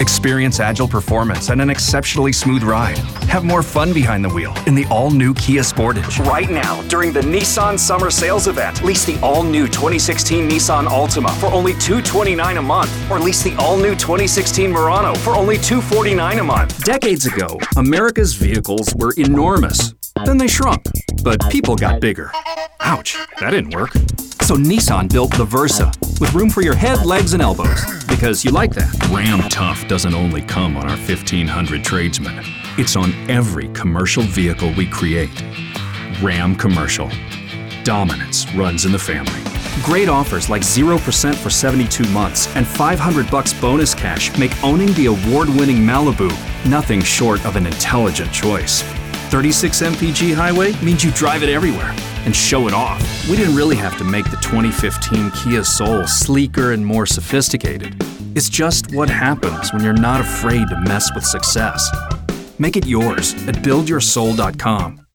Experience agile performance and an exceptionally smooth ride. Have more fun behind the wheel in the all-new Kia Sportage. Right now, during the Nissan Summer Sales Event, lease the all-new 2016 Nissan Altima for only $229 a month, or lease the all-new 2016 Murano for only $249 a month. Decades ago, America's vehicles were enormous. Then they shrunk, but people got bigger. Ouch, that didn't work. So Nissan built the Versa, with room for your head, legs, and elbows, because you like that. Ram Tough doesn't only come on our 1,500 tradesmen. It's on every commercial vehicle we create. Ram Commercial. Dominance runs in the family. Great offers like 0% for 72 months and $500 bonus cash make owning the award-winning Malibu nothing short of an intelligent choice. 36 mpg highway means you drive it everywhere and show it off. We didn't really have to make the 2015 Kia Soul sleeker and more sophisticated. It's just what happens when you're not afraid to mess with success. Make it yours at buildyoursoul.com.